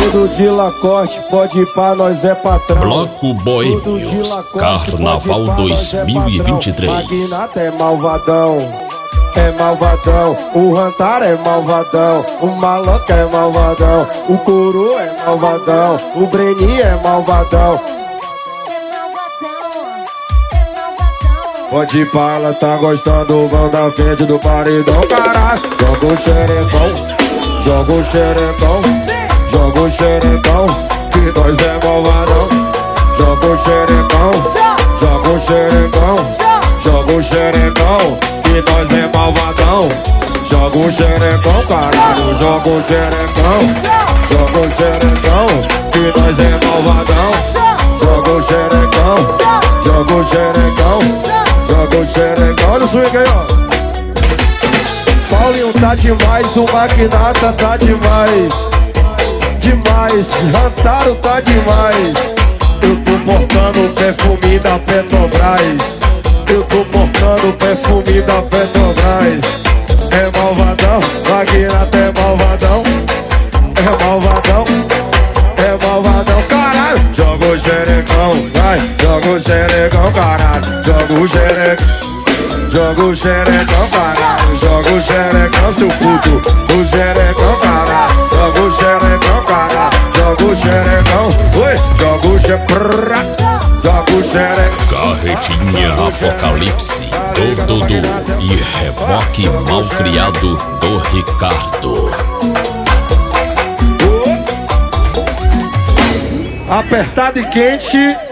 Tudo de Lacoste, pode ir pra nós é patrão. Bloco Boêmios, Carnaval 2023. Magnata é malvadão, é malvadão. O Rantar é malvadão, o Malanca é malvadão, o Coro é malvadão, o Breni é malvadão. Pode ir pra ela, tá gostando, vão da frente do paredão, caralho. Joga o xerecão, joga o xerecão, joga o xerecão, que nós é malvadão. Joga o xerecão, joga o xerecão, joga o xerecão, que nós é malvadão. Joga o xerecão, caralho, joga o xerecão, joga o xerecão, que nós é malvadão. Joga o xerecão, joga o xerecão, joga o xerecão. Olha o swing aí, ó. Paulinho tá demais, o Magnata tá demais, demais, Rantaro tá demais. Eu tô portando o perfume da Petrobras, eu tô portando o perfume da Petrobras. É malvadão, Magnata é malvadão, é malvadão, é malvadão, caralho. Joga o xerecão, vai, joga o xerecão, caralho. Joga o xerecão, joga o xerecão, caralho. Joga o xerecão, seu puto, o xerecão, caralho. Joga o xerecão, caralho. Joga o xerecão, oi, joga o xerecão, joga o xerecão. Carretinha Apocalipse do Dudu e reboque malcriado do Ricardo. Apertado e quente.